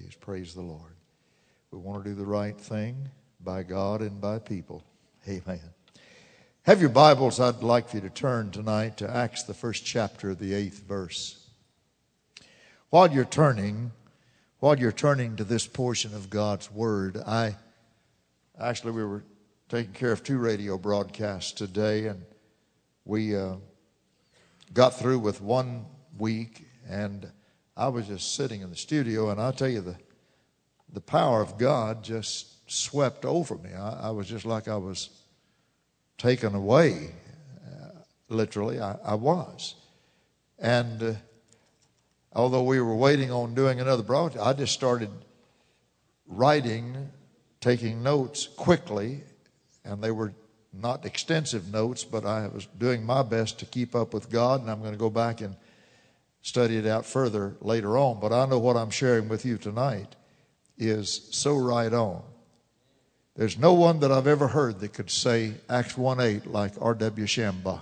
days. Praise the Lord. We want to do the right thing by God and by people. Amen. Have your Bibles. I'd like for you to turn tonight to Acts, the first chapter, the 8th verse. While you're turning to this portion of God's Word, we were taking care of 2 radio broadcasts today, and we got through with 1 week, and I was just sitting in the studio, and I'll tell you, the power of God just swept over me. I was just like I was taken away. Literally, I was. And although we were waiting on doing another broadcast, I just started writing, taking notes quickly, and they were not extensive notes, but I was doing my best to keep up with God, and I'm going to go back and study it out further later on. But I know what I'm sharing with you tonight is so right on. There's no one that I've ever heard that could say Acts 1:8 like R.W. Schambach.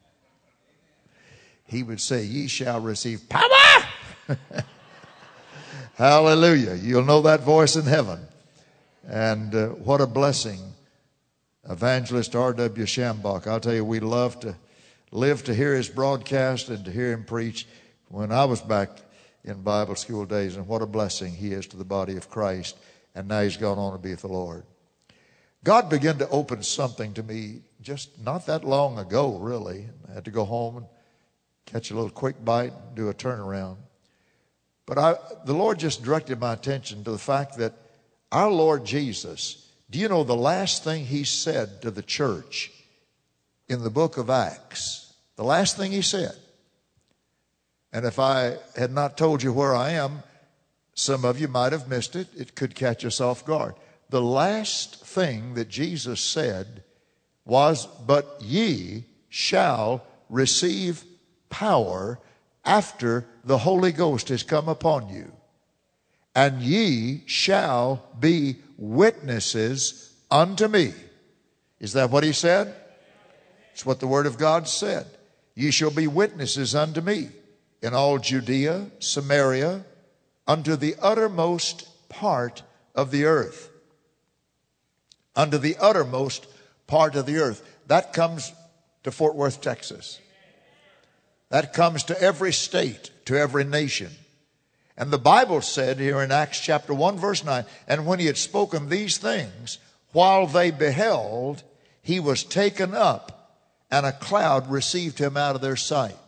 He would say, "Ye shall receive power." Hallelujah. You'll know that voice in heaven. And what a blessing. Evangelist R.W. Schambach. I'll tell you, we love to live to hear his broadcast and to hear him preach when I was back in Bible school days. And what a blessing he is to the body of Christ. And now he's gone on to be with the Lord. God began to open something to me just not that long ago, really. I had to go home and catch a little quick bite and do a turnaround. But the Lord just directed my attention to the fact that our Lord Jesus, do you know the last thing he said to the church in the book of Acts? The last thing he said. And if I had not told you where I am, some of you might have missed it. It could catch us off guard. The last thing that Jesus said was, "But ye shall receive power after the Holy Ghost has come upon you. And ye shall be witnesses unto me." Is that what he said? It's what the Word of God said. Ye shall be witnesses unto me in all Judea, Samaria, unto the uttermost part of the earth. Unto the uttermost part of the earth. That comes to Fort Worth, Texas. That comes to every state, to every nation. And the Bible said here in Acts chapter 1 verse 9, "And when he had spoken these things, while they beheld, he was taken up, and a cloud received him out of their sight."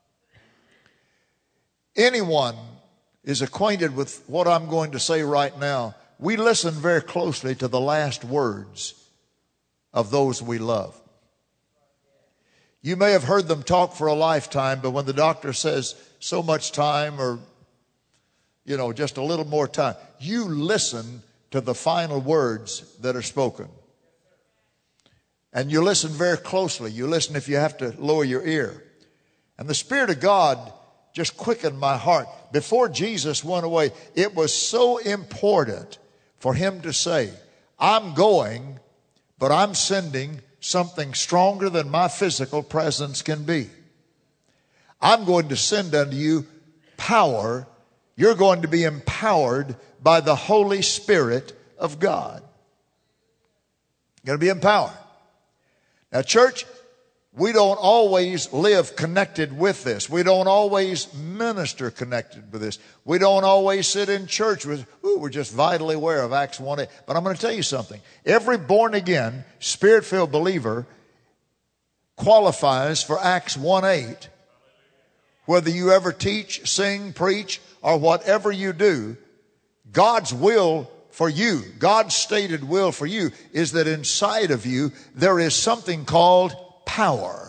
Anyone is acquainted with what I'm going to say right now. We listen very closely to the last words of those we love. You may have heard them talk for a lifetime, but when the doctor says so much time or, just a little more time, you listen to the final words that are spoken. And you listen very closely. You listen if you have to lower your ear. And the Spirit of God just quickened my heart. Before Jesus went away, it was so important for him to say, "I'm going, but I'm sending something stronger than my physical presence can be. I'm going to send unto you power. You're going to be empowered by the Holy Spirit of God." You're going to be empowered. Now, church, we don't always live connected with this. We don't always minister connected with this. We don't always sit in church with, we're just vitally aware of Acts 1:8. But I'm going to tell you something. Every born-again, Spirit-filled believer qualifies for Acts 1:8. Whether you ever teach, sing, preach, or whatever you do, God's will for you, God's stated will for you, is that inside of you there is something called power.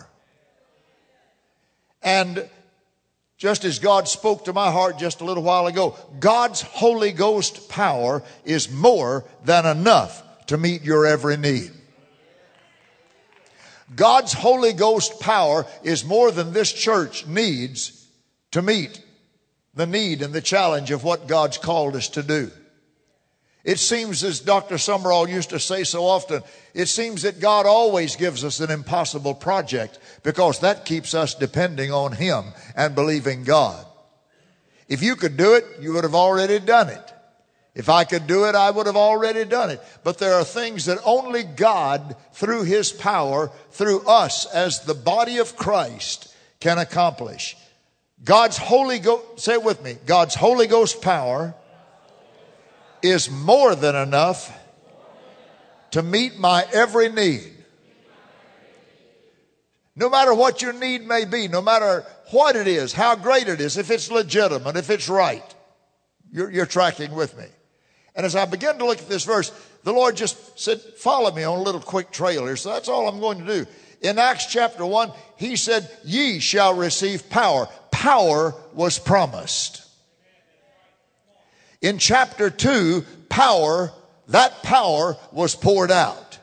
And just as God spoke to my heart just a little while ago, God's Holy Ghost power is more than enough to meet your every need. God's Holy Ghost power is more than this church needs to meet the need and the challenge of what God's called us to do. It seems, as Dr. Summerall used to say so often, it seems that God always gives us an impossible project because that keeps us depending on Him and believing God. If you could do it, you would have already done it. If I could do it, I would have already done it. But there are things that only God, through His power, through us as the body of Christ, can accomplish. God's Holy Ghost, say it with me, God's Holy Ghost power is more than enough to meet my every need. No matter what your need may be, no matter what it is, how great it is, if it's legitimate, if it's right, you're tracking with me. And as I began to look at this verse, the Lord just said, follow me on a little quick trail here. So that's all I'm going to do. In Acts chapter 1, He said, ye shall receive power. Power was promised. In chapter 2, that power was poured out.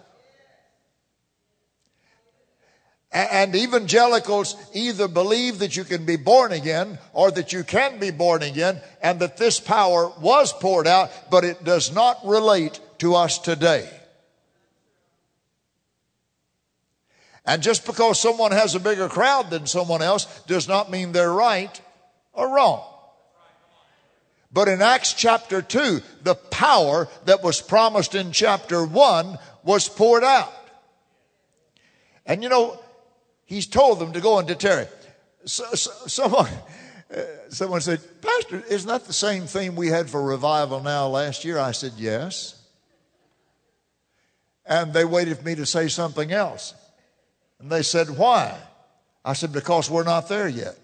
And evangelicals either believe that you can be born again or that you can be born again and that this power was poured out, but it does not relate to us today. And just because someone has a bigger crowd than someone else does not mean they're right or wrong. But in Acts chapter 2, the power that was promised in chapter 1 was poured out. And you know, He's told them to go and to tarry. Someone said, Pastor, isn't that the same theme we had for Revival Now last year? I said, yes. And they waited for me to say something else. And they said, why? I said, because we're not there yet.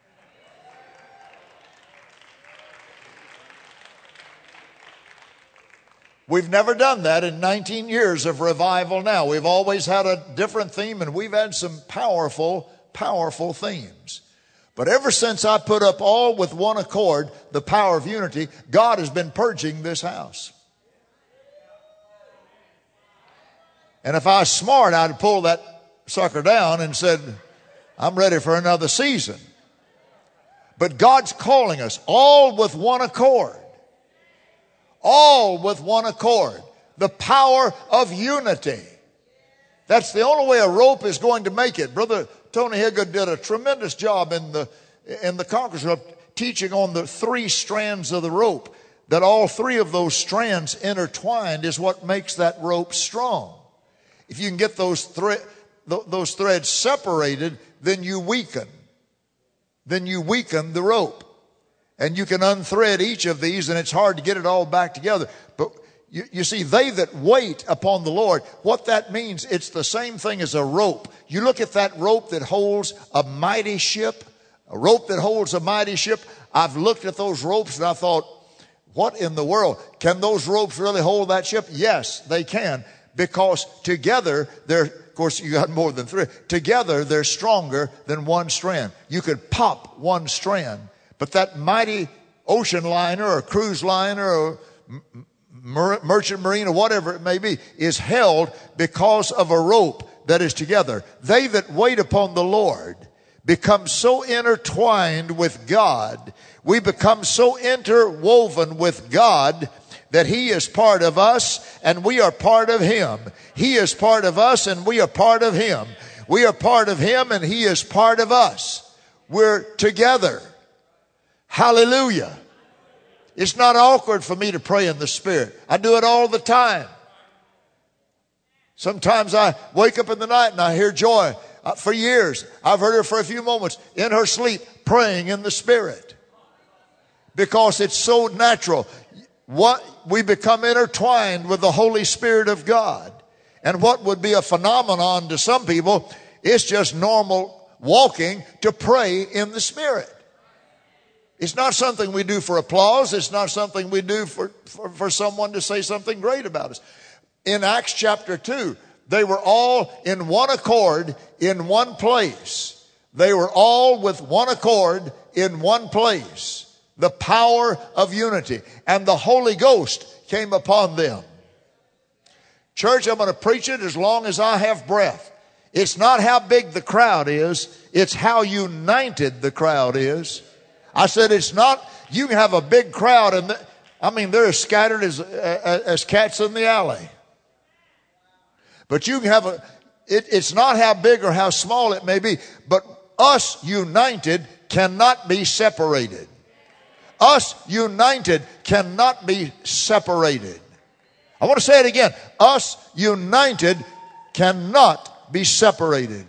We've never done that in 19 years of Revival Now. We've always had a different theme, and we've had some powerful, powerful themes. But ever since I put up all with one accord, the power of unity, God has been purging this house. And if I was smart, I'd pull that sucker down and said, I'm ready for another season. But God's calling us all with one accord. All with one accord. The power of unity. That's the only way a rope is going to make it. Brother Tony Higgin did a tremendous job in the conference room teaching on the 3 strands of the rope. That all 3 of those strands intertwined is what makes that rope strong. If you can get those threads separated, then you weaken. Then you weaken the rope. And you can unthread each of these, and it's hard to get it all back together. But you see, they that wait upon the Lord, what that means, it's the same thing as a rope. You look at that rope that holds a mighty ship, a rope that holds a mighty ship. I've looked at those ropes and I thought, what in the world? Can those ropes really hold that ship? Yes, they can. Because together, of course, you got more than 3. Together, they're stronger than one strand. You could pop one strand. But that mighty ocean liner or cruise liner or merchant marine or whatever it may be is held because of a rope that is together. They that wait upon the Lord become so intertwined with God. We become so interwoven with God that He is part of us and we are part of Him. He is part of us and we are part of Him. We are part of Him and He is part of us. We're together. Hallelujah. It's not awkward for me to pray in the Spirit. I do it all the time. Sometimes I wake up in the night and I hear Joy. For years, I've heard her for a few moments in her sleep praying in the Spirit. Because it's so natural. We become intertwined with the Holy Spirit of God. And what would be a phenomenon to some people, it's just normal walking to pray in the Spirit. It's not something we do for applause. It's not something we do for someone to say something great about us. In Acts chapter 2, they were all in one accord in one place. They were all with one accord in one place. The power of unity. And the Holy Ghost came upon them. Church, I'm going to preach it as long as I have breath. It's not how big the crowd is. It's how united the crowd is. I said it's not, you can have a big crowd and they're as scattered as cats in the alley. But you can have it's not how big or how small it may be, but us united cannot be separated. Us united cannot be separated. I want to say it again. Us united cannot be separated.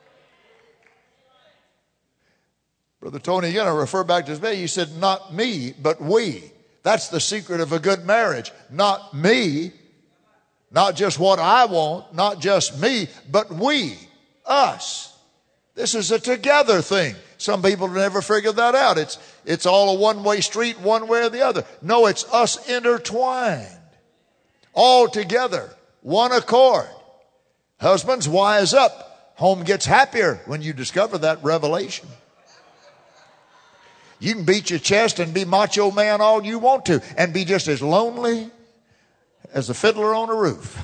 Brother Tony, you're going to refer back to his day. He said, not me, but we. That's the secret of a good marriage. Not me, not just what I want, not just me, but we, us. This is a together thing. Some people never figure that out. It's all a one-way street, one way or the other. No, it's us intertwined, all together, one accord. Husbands, wise up. Home gets happier when you discover that revelation. You can beat your chest and be macho man all you want to and be just as lonely as a fiddler on a roof.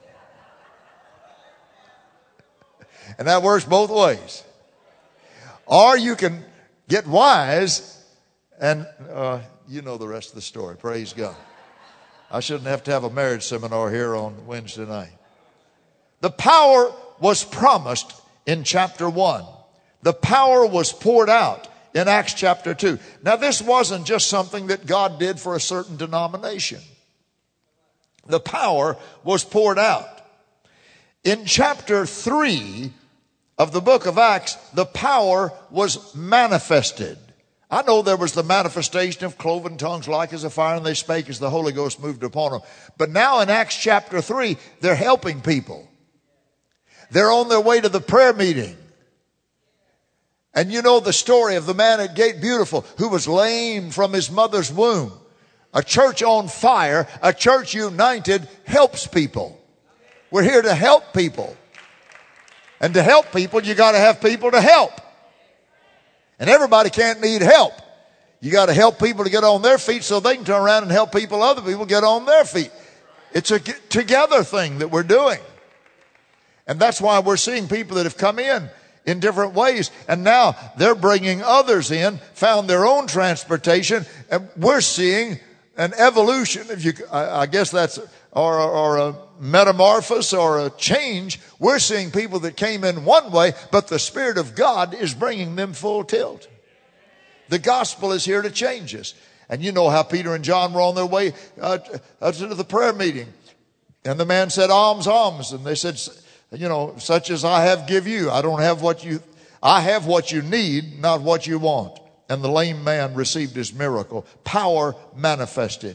And that works both ways. Or you can get wise and you know the rest of the story. Praise God. I shouldn't have to have a marriage seminar here on Wednesday night. The power was promised in chapter 1. The power was poured out in Acts chapter 2. Now this wasn't just something that God did for a certain denomination. The power was poured out. In chapter 3 of the book of Acts, the power was manifested. I know there was the manifestation of cloven tongues like as a fire, and they spake as the Holy Ghost moved upon them. But now in Acts chapter 3, they're helping people. They're on their way to the prayer meeting. And you know the story of the man at Gate Beautiful who was lame from his mother's womb. A church on fire, a church united, helps people. We're here to help people. And to help people, you got to have people to help. And everybody can't need help. You got to help people to get on their feet so they can turn around and help other people get on their feet. It's a together thing that we're doing. And that's why we're seeing people that have come in different ways. And now they're bringing others in, found their own transportation. And we're seeing an evolution, I guess that's, or a metamorphosis or a change. We're seeing people that came in one way, but the Spirit of God is bringing them full tilt. The gospel is here to change us. And you know how Peter and John were on their way to the prayer meeting. And the man said, alms, alms. And they said, such as I have give you. I have what you need, not what you want. And the lame man received his miracle. Power manifested.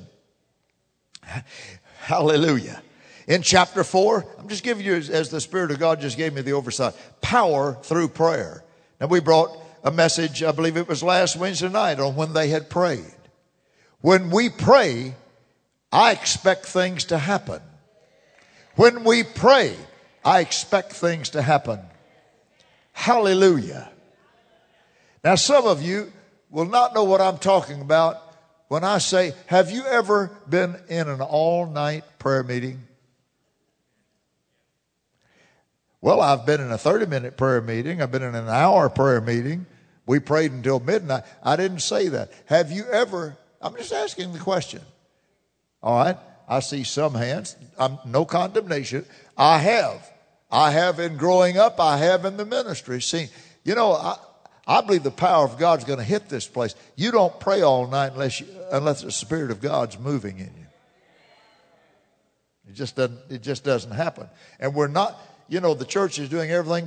Hallelujah. In chapter 4, I'm just giving you as the Spirit of God just gave me the oversight. Power through prayer. Now we brought a message, I believe it was last Wednesday night, on when they had prayed. When we pray, I expect things to happen. When we pray, I expect things to happen. Hallelujah. Now some of you will not know what I'm talking about when I say, have you ever been in an all-night prayer meeting? Well, I've been in a 30-minute prayer meeting. I've been in an hour prayer meeting. We prayed until midnight. I didn't say that. Have you ever, I'm just asking the question. All right. I see some hands. No condemnation. I have in growing up. I have in the ministry. See, I believe the power of God's going to hit this place. You don't pray all night unless the Spirit of God's moving in you. It just doesn't happen. And we're not, the church is doing everything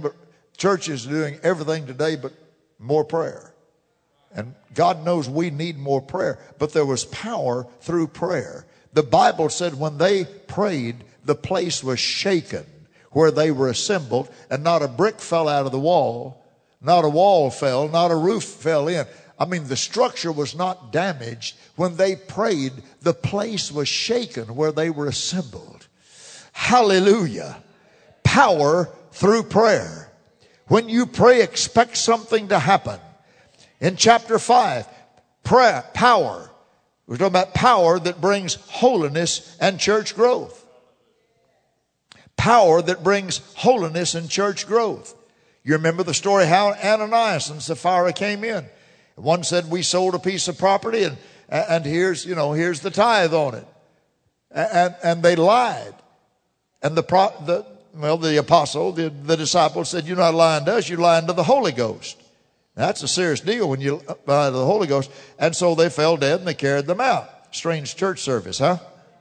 today but more prayer. And God knows we need more prayer. But there was power through prayer. The Bible said when they prayed, the place was shaken where they were assembled, and not a brick fell out of the wall, not a wall fell, not a roof fell in. I mean, the structure was not damaged. When they prayed, the place was shaken where they were assembled. Hallelujah. Power through prayer. When you pray, expect something to happen. In chapter 5, prayer, power. We're talking about power that brings holiness and church growth. Power that brings holiness and church growth. You remember the story how Ananias and Sapphira came in. One said, we sold a piece of property and here's the tithe on it. And they lied. And the apostle, the disciple said, you're not lying to us, you're lying to the Holy Ghost. That's a serious deal when you by the Holy Ghost. And so they fell dead and they carried them out. Strange church service, huh?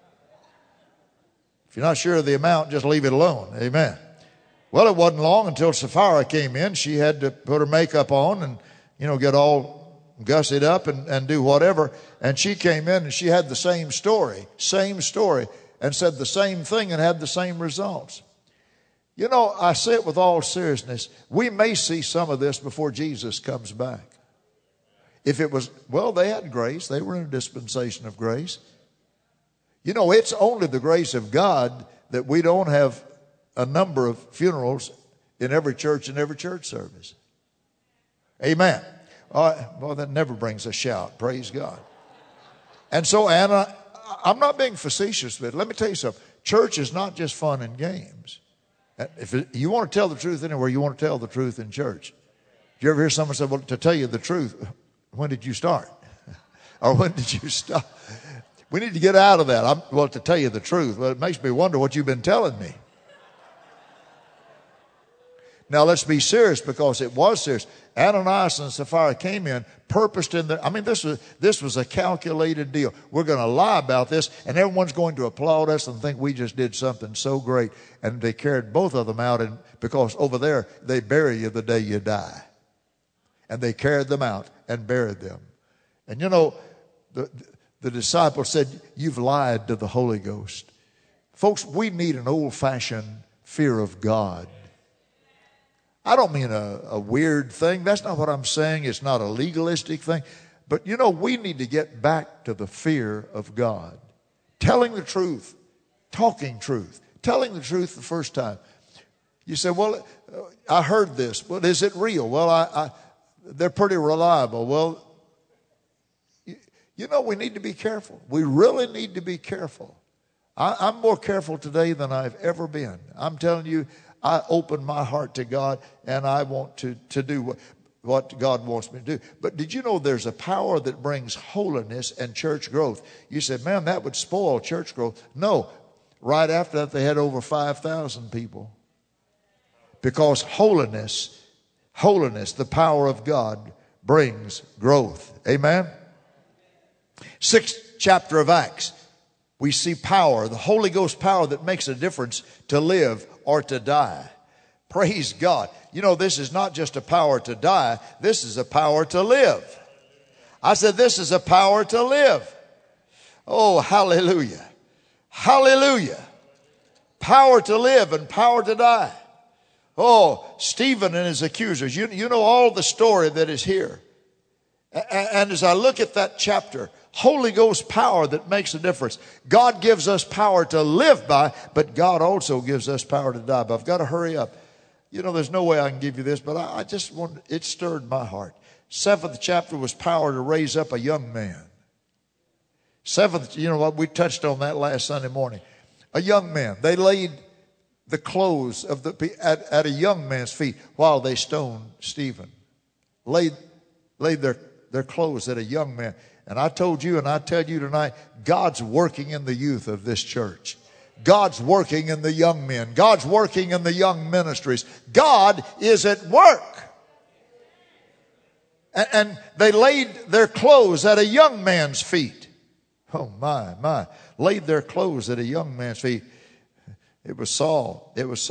If you're not sure of the amount, just leave it alone. Amen. Well, it wasn't long until Sapphira came in. She had to put her makeup on and, get all gussied up and do whatever. And she came in and she had the same story, and said the same thing and had the same results. I say it with all seriousness. We may see some of this before Jesus comes back. If it was, they had grace. They were in a dispensation of grace. It's only the grace of God that we don't have a number of funerals in every church service. Amen. That never brings a shout. Praise God. And so, Anna, I'm not being facetious, but let me tell you something. Church is not just fun and games. If you want to tell the truth anywhere, you want to tell the truth in church. Do you ever hear someone say, well, to tell you the truth, when did you start? Or when did you stop? We need to get out of that. To tell you the truth. Well, it makes me wonder what you've been telling me. Now, let's be serious because it was serious. Ananias and Sapphira came in, purposed in this was a calculated deal. We're going to lie about this, and everyone's going to applaud us and think we just did something so great. And they carried both of them out, because over there, they bury you the day you die. And they carried them out and buried them. And the disciples said, you've lied to the Holy Ghost. Folks, we need an old-fashioned fear of God. I don't mean a weird thing. That's not what I'm saying. It's not a legalistic thing. But, we need to get back to the fear of God. Telling the truth, talking truth, telling the truth the first time. You say, well, I heard this, but is it real? Well, they're pretty reliable. Well, we need to be careful. We really need to be careful. I'm more careful today than I've ever been. I'm telling you, I open my heart to God, and I want to do what God wants me to do. But did you know there's a power that brings holiness and church growth? You said, man, that would spoil church growth. No. Right after that, they had over 5,000 people. Because holiness, the power of God, brings growth. Amen? 6th chapter of Acts. We see power, the Holy Ghost power that makes a difference to live or to die. Praise God. This is not just a power to die. This is a power to live. I said this is a power to live. Oh, hallelujah. Hallelujah. Power to live and power to die. Oh, Stephen and his accusers. You know all the story that is here. And as I look at that chapter, Holy Ghost power that makes a difference. God gives us power to live by, but God also gives us power to die by. I've got to hurry up. There's no way I can give you this, but I just want, it stirred my heart. 7th chapter was power to raise up a young man. 7th, we touched on that last Sunday morning. A young man. They laid the clothes of at a young man's feet while they stoned Stephen. Laid their clothes at a young man. And I told you and I tell you tonight, God's working in the youth of this church. God's working in the young men. God's working in the young ministries. God is at work. And they laid their clothes at a young man's feet. Oh my. Laid their clothes at a young man's feet. It was Saul.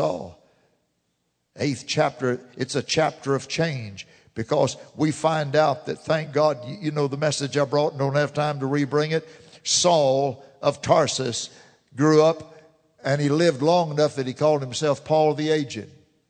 8th chapter, it's a chapter of change. Because we find out that, thank God, the message I brought and don't have time to rebring it. Saul of Tarsus grew up and he lived long enough that he called himself Paul the Aged.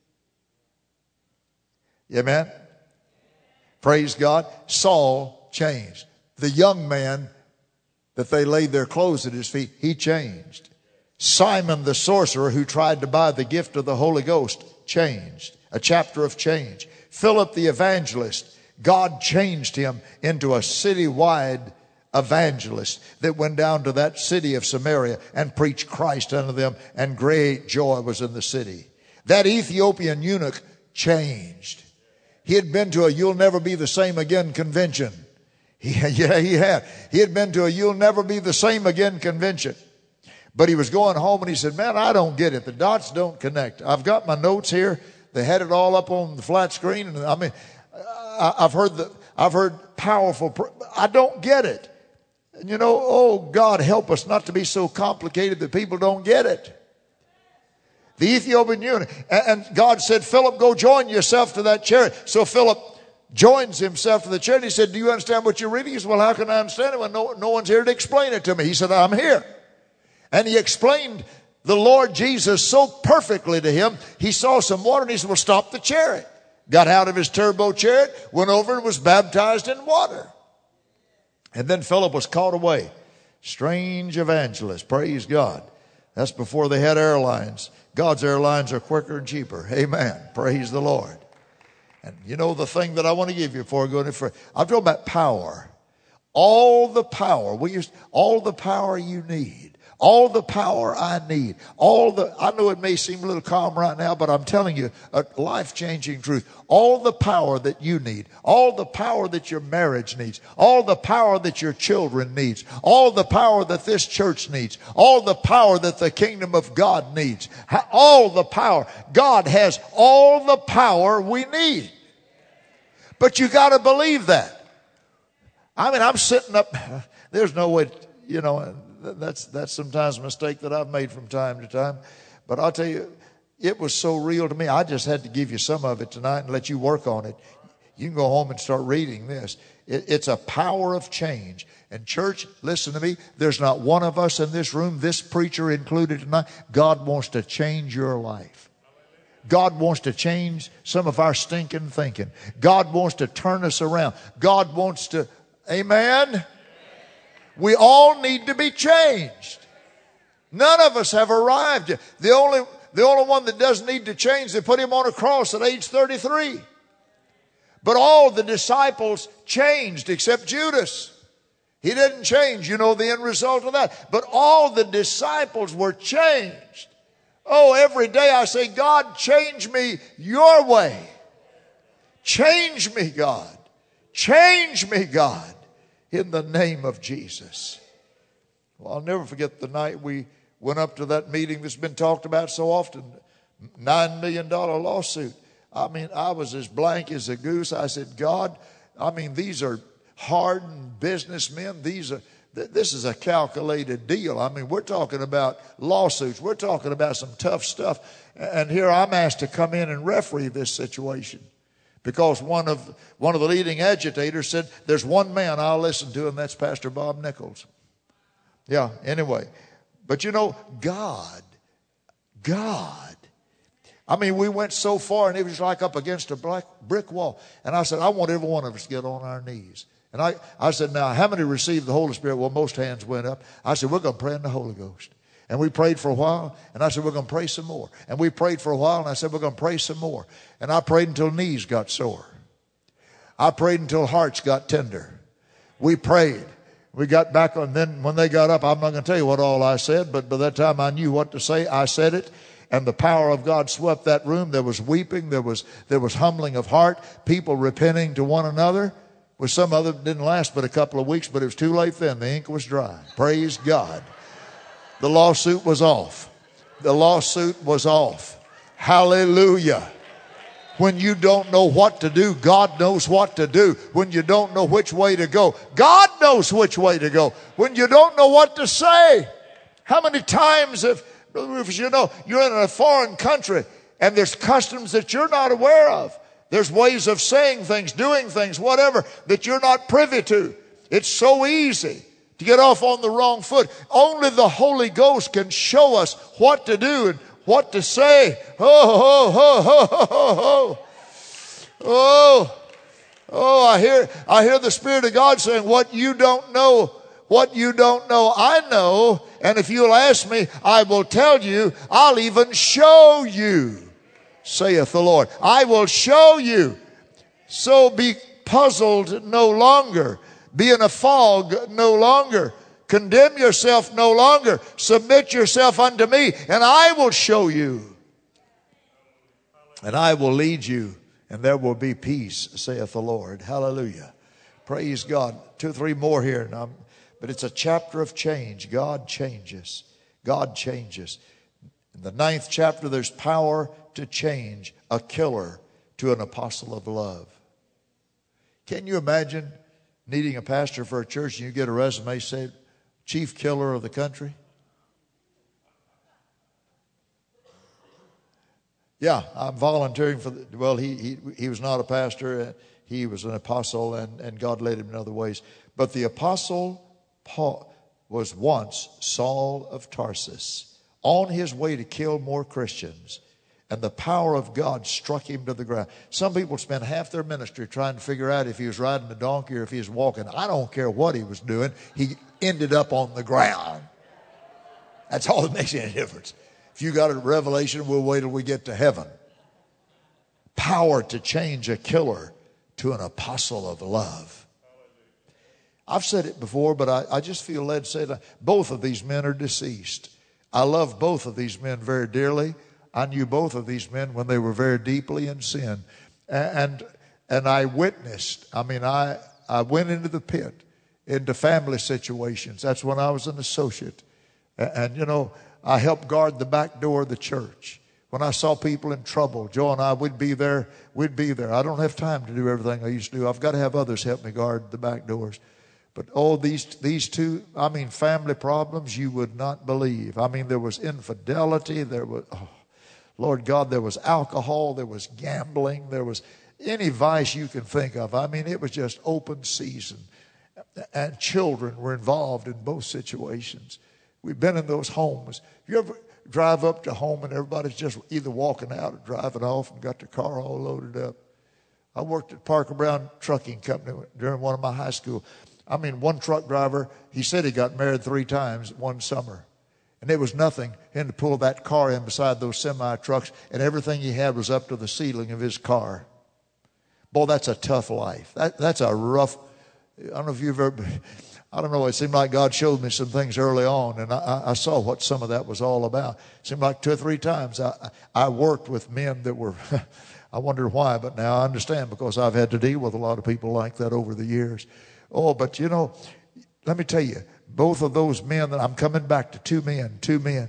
Amen? Praise God. Saul changed. The young man that they laid their clothes at his feet, he changed. Simon the sorcerer who tried to buy the gift of the Holy Ghost changed. A chapter of change. Philip the evangelist, God changed him into a citywide evangelist that went down to that city of Samaria and preached Christ unto them, and great joy was in the city. That Ethiopian eunuch changed. He had been to a You'll Never Be the Same Again convention. He had. He had been to a You'll Never Be the Same Again convention. But he was going home and he said, man, I don't get it. The dots don't connect. I've got my notes here. They had it all up on the flat screen. And I've heard powerful. I don't get it. And you know, oh God, help us not to be so complicated that people don't get it. The Ethiopian eunuch, and God said, Philip, go join yourself to that chariot. So Philip joins himself to the chariot. He said, do you understand what you're reading? He said, well, how can I understand it when no one's here to explain it to me? He said, I'm here. And he explained the Lord Jesus so perfectly to him. He saw some water and he said, well, stop the chariot. Got out of his turbo chariot, went over and was baptized in water. And then Philip was caught away. Strange evangelist. Praise God. That's before they had airlines. God's airlines are quicker and cheaper. Amen. Praise the Lord. And you know the thing that I want to give you before I go any further. I'm talking about power. All the power. All the power you need. All the power I need. I know it may seem a little calm right now, but I'm telling you a life-changing truth. All the power that you need. All the power that your marriage needs. All the power that your children needs. All the power that this church needs. All the power that the kingdom of God needs. All the power. God has all the power we need. But you got to believe that. I mean, I'm sitting up. There's no way, you know, that's sometimes a mistake that I've made from time to time. But I'll tell you, it was so real to me. I just had to give you some of it tonight and let you work on it. You can go home and start reading this. It's a power of change. And church, listen to me. There's not one of us in this room, this preacher included tonight. God wants to change your life. God wants to change some of our stinking thinking. God wants to turn us around. God wants to, amen? We all need to be changed. None of us have arrived yet. The only one that doesn't need to change, they put him on a cross at age 33. But all the disciples changed except Judas. He didn't change. You know the end result of that. But all the disciples were changed. Oh, every day I say, God, change me your way. Change me, God. Change me, God. In the name of Jesus. Well, I'll never forget the night we went up to that meeting that's been talked about so often. $9 million lawsuit. I mean, I was as blank as a goose. I said, God, I mean, these are hardened businessmen. This is a calculated deal. I mean, we're talking about lawsuits. We're talking about some tough stuff. And here I'm asked to come in and referee this situation. Because one of the leading agitators said, there's one man I'll listen to, and that's Pastor Bob Nichols. Yeah, anyway. But you know, God. I mean, we went so far, and it was like up against a brick wall. And I said, I want every one of us to get on our knees. And I said, now, how many received the Holy Spirit? Well, most hands went up. I said, we're going to pray in the Holy Ghost. And we prayed for a while, and I said, we're going to pray some more. And we prayed for a while, and I said, we're going to pray some more. And I prayed until knees got sore. I prayed until hearts got tender. We prayed. We got back on. Then when they got up, I'm not going to tell you what all I said, but by that time I knew what to say. I said it, and the power of God swept that room. There was weeping. There was humbling of heart, people repenting to one another. Well, some of it didn't last but a couple of weeks, but it was too late then. The ink was dry. Praise God. The lawsuit was off. The lawsuit was off. Hallelujah. When you don't know what to do, God knows what to do. When you don't know which way to go, God knows which way to go. When you don't know what to say, how many times if you know you're in a foreign country and there's customs that you're not aware of. There's ways of saying things, doing things, whatever, that you're not privy to. It's so easy to get off on the wrong foot. Only the Holy Ghost can show us what to do and what to say. I hear the Spirit of God saying, what you don't know, I know. And if you'll ask me, I will tell you. I'll even show you, saith the Lord. I will show you. So be puzzled no longer. Be in a fog no longer. Condemn yourself no longer. Submit yourself unto me, and I will show you. And I will lead you, and there will be peace, saith the Lord. Hallelujah. Praise God. 2 or 3 more here. But it's a chapter of change. God changes. God changes. In the 9th chapter, there's power to change a killer to an apostle of love. Can you imagine needing a pastor for a church and you get a resume saying, chief killer of the country? Yeah, I'm volunteering for the, well, he was not a pastor. He was an apostle, and God led him in other ways. But the apostle Paul was once Saul of Tarsus, on his way to kill more Christians. And the power of God struck him to the ground. Some people spend half their ministry trying to figure out if he was riding a donkey or if he was walking. I don't care what he was doing. He ended up on the ground. That's all that makes any difference. If you got a revelation, we'll wait till we get to heaven. Power to change a killer to an apostle of love. I've said it before, but I just feel led to say that both of these men are deceased. I love both of these men very dearly. I knew both of these men when they were very deeply in sin. And I witnessed, I went into the pit, into family situations. That's when I was an associate. And you know, I helped guard the back door of the church. When I saw people in trouble, Joe and I, we'd be there. I don't have time to do everything I used to do. I've got to have others help me guard the back doors. But these two, family problems you would not believe. There was infidelity. There was, Lord God, there was alcohol. There was gambling. There was any vice you can think of. It was just open season. And children were involved in both situations. We've been in those homes. You ever drive up to home and everybody's just either walking out or driving off and got their car all loaded up? I worked at Parker Brown Trucking Company during one of my high school. One truck driver, he said he got married 3 times one summer. And it was nothing him to pull that car in beside those semi-trucks, and everything he had was up to the ceiling of his car. Boy, that's a tough life. That's a rough, I don't know if you've ever, it seemed like God showed me some things early on, and I saw what some of that was all about. It seemed like 2 or 3 times I worked with men that were, I wondered why, but now I understand because I've had to deal with a lot of people like that over the years. Oh, but you know, let me tell you, both of those men, that I'm coming back to two men.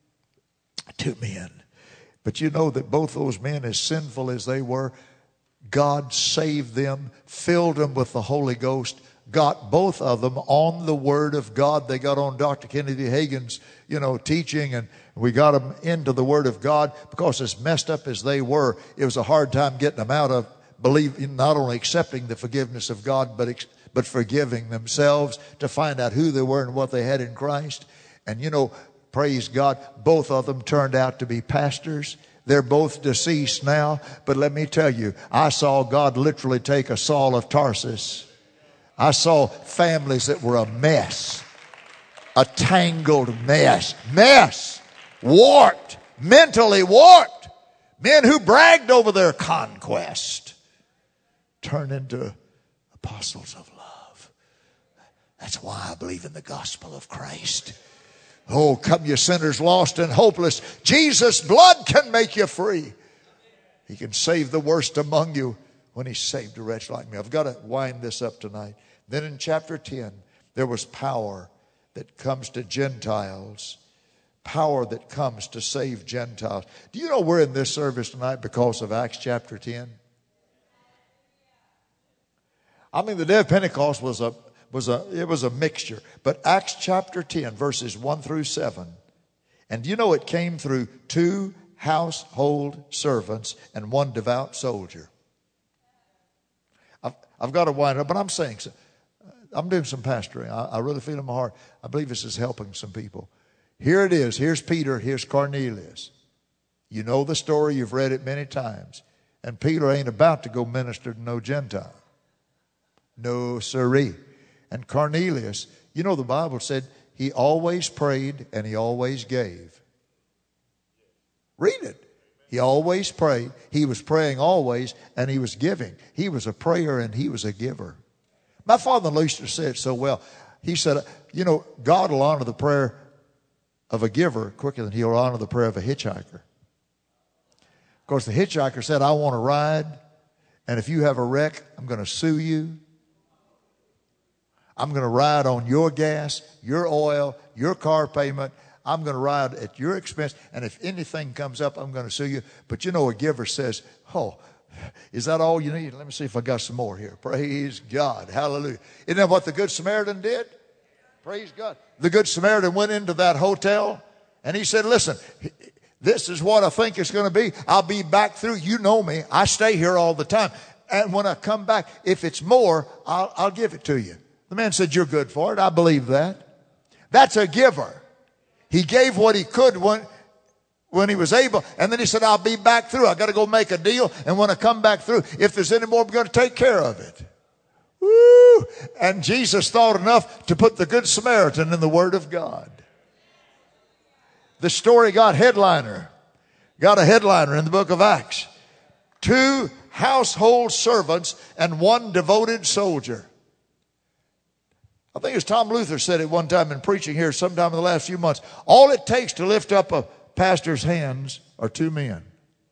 But you know that both those men, as sinful as they were, God saved them, filled them with the Holy Ghost, got both of them on the Word of God. They got on Dr. Kennedy Hagin's, teaching, and we got them into the Word of God because as messed up as they were, it was a hard time getting them out of not only accepting the forgiveness of God, but forgiving themselves to find out who they were and what they had in Christ. And praise God, both of them turned out to be pastors. They're both deceased now. But let me tell you, I saw God literally take a Saul of Tarsus. I saw families that were a mess. A tangled mess. Warped. Mentally warped. Men who bragged over their conquest turn into apostles of love. That's why I believe in the gospel of Christ. Oh, come you sinners lost and hopeless. Jesus' blood can make you free. He can save the worst among you when he saved a wretch like me. I've got to wind this up tonight. Then in chapter 10, there was power that comes to Gentiles. Power that comes to save Gentiles. Do you know we're in this service tonight because of Acts chapter 10? The day of Pentecost was a mixture. But Acts chapter 10, verses 1 through 7. And you know it came through 2 household servants and 1 devout soldier. I've got to wind up, but I'm saying, I'm doing some pastoring. I really feel in my heart. I believe this is helping some people. Here it is. Here's Peter. Here's Cornelius. You know the story. You've read it many times. And Peter ain't about to go minister to no Gentile. No, sirree. And Cornelius, the Bible said he always prayed and he always gave. Read it. He always prayed. He was praying always and he was giving. He was a prayer and he was a giver. My father-in-law used to say it so well. He said, God will honor the prayer of a giver quicker than he'll honor the prayer of a hitchhiker. Of course, the hitchhiker said, I want to ride, and if you have a wreck, I'm going to sue you. I'm going to ride on your gas, your oil, your car payment. I'm going to ride at your expense. And if anything comes up, I'm going to sue you. But a giver says, oh, Is that all you need? Let me see if I got some more here. Praise God. Hallelujah. Isn't that what the Good Samaritan did? Praise God. The Good Samaritan went into that hotel and he said, listen, this is what I think it's going to be. I'll be back through. You know me. I stay here all the time. And when I come back, if it's more, I'll give it to you. The man said, you're good for it. I believe that. That's a giver. He gave what he could when he was able. And then he said, I'll be back through. I got to go make a deal. And when I come back through, if there's any more, I'm going to take care of it. Woo! And Jesus thought enough to put the Good Samaritan in the Word of God. The story got a headliner in the book of Acts. 2 household servants and 1 devoted soldier. I think it was Tom Luther said it one time in preaching here sometime in the last few months. All it takes to lift up a pastor's hands are 2 men.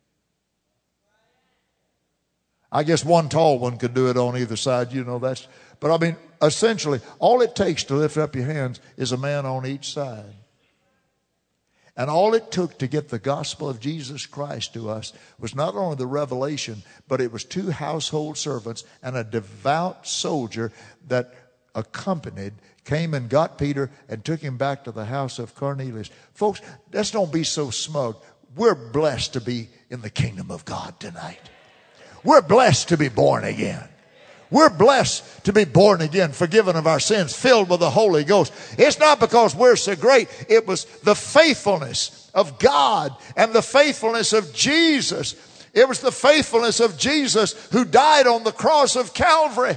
I guess 1 tall one could do it on either side. But I mean, essentially, all it takes to lift up your hands is a man on each side. And all it took to get the gospel of Jesus Christ to us was not only the revelation, but it was 2 household servants and a devout soldier that came and got Peter and took him back to the house of Cornelius. Folks, let's don't be so smug. We're blessed to be in the kingdom of God tonight. We're blessed to be born again. We're blessed to be born again, forgiven of our sins, filled with the Holy Ghost. It's not because we're so great. It was the faithfulness of God and the faithfulness of Jesus. It was the faithfulness of Jesus who died on the cross of Calvary.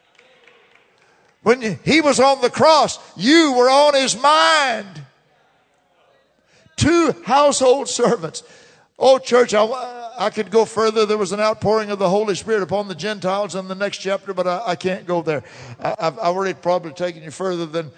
When he was on the cross, you were on his mind. 2 household servants. Oh, church, I could go further. There was an outpouring of the Holy Spirit upon the Gentiles in the next chapter, but I can't go there. I've already probably taken you further than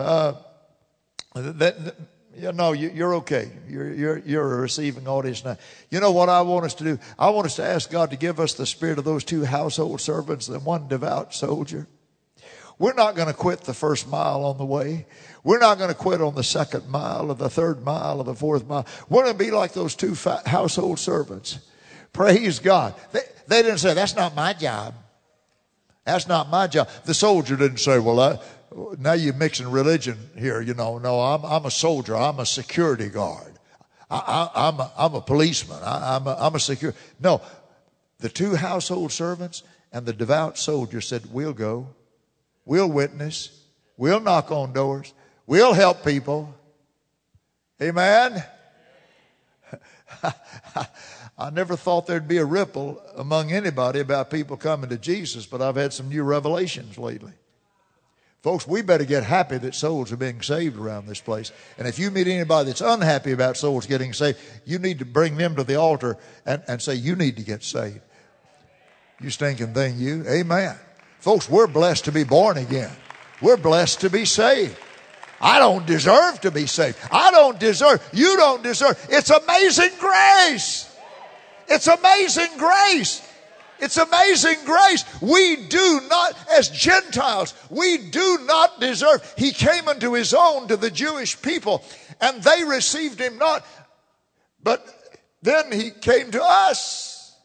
that. No, you're okay. You're a receiving audience now. You know what I want us to do? I want us to ask God to give us the spirit of those 2 household servants and 1 devout soldier. We're not going to quit the first mile on the way. We're not going to quit on the 2nd mile or the 3rd mile or the 4th mile. We're going to be like those 2 household servants. Praise God. They didn't say, that's not my job. That's not my job. The soldier didn't say, well, now you're mixing religion here. No, I'm a soldier. I'm a security guard. I'm a policeman. I'm a security. No, the 2 household servants and the devout soldier said, we'll go. We'll witness. We'll knock on doors. We'll help people. Amen. I never thought there'd be a ripple among anybody about people coming to Jesus, but I've had some new revelations lately. Folks, we better get happy that souls are being saved around this place. And if you meet anybody that's unhappy about souls getting saved, you need to bring them to the altar and say, you need to get saved. You stinking thing, you. Amen. Folks, we're blessed to be born again. We're blessed to be saved. I don't deserve to be saved. I don't deserve. You don't deserve. It's amazing grace. It's amazing grace. It's amazing grace. We do not, as Gentiles, we do not deserve. He came unto his own, to the Jewish people, and they received him not. But then he came to us.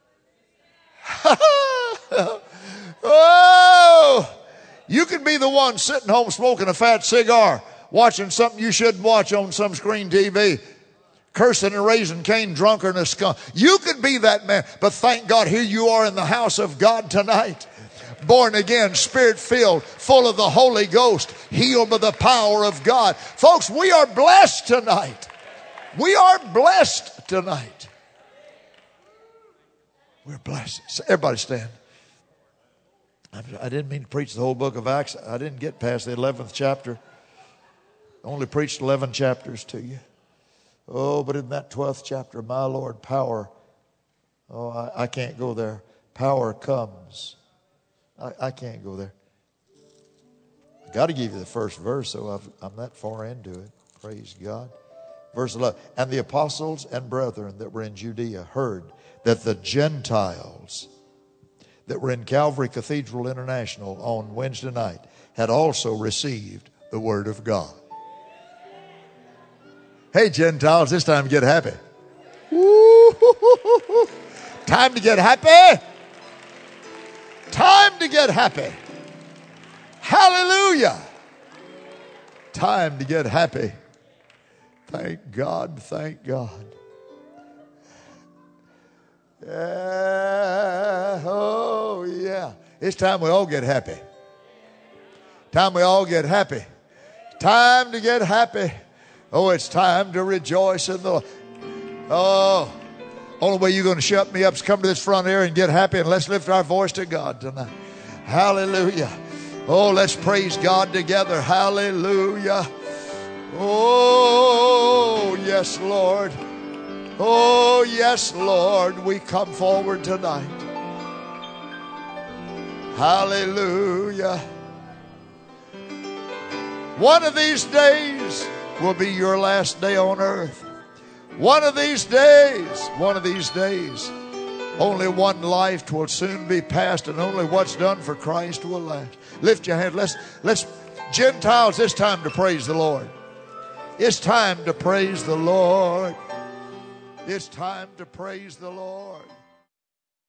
Oh, you could be the one sitting home smoking a fat cigar, watching something you shouldn't watch on some screen TV, cursing and raising Cain, drunkard and a skunk. You could be that man, but thank God here you are in the house of God tonight. Born again, spirit-filled, full of the Holy Ghost, healed by the power of God. Folks, we are blessed tonight. We are blessed tonight. We're blessed. So everybody stand. I didn't mean to preach the whole book of Acts. I didn't get past the 11th chapter. I only preached 11 chapters to you. Oh, but in that 12th chapter, my Lord, power. Oh, I can't go there. Power comes. I can't go there. I got to give you the first verse, so I'm that far into it. Praise God. Verse 11. And the apostles and brethren that were in Judea heard that the Gentiles that were in Calvary Cathedral International on Wednesday night had also received the Word of God. Hey, Gentiles, this time get happy. Woo-hoo-hoo-hoo-hoo. Time to get happy. Time to get happy. Hallelujah. Time to get happy. Thank God. Thank God. Yeah. Oh, yeah. It's time we all get happy. Time we all get happy. Time to get happy. Oh, it's time to rejoice in the Lord. Oh, only way you're going to shut me up is come to this front area and get happy, and let's lift our voice to God tonight. Hallelujah. Oh, let's praise God together. Hallelujah. Oh, yes, Lord. Oh, yes, Lord. We come forward tonight. Hallelujah. One of these days will be your last day on earth. One of these days, only one life will soon be past, and only what's done for Christ will last. Lift your hand. Let's Gentiles, it's time to praise the Lord. It's time to praise the Lord. It's time to praise the Lord.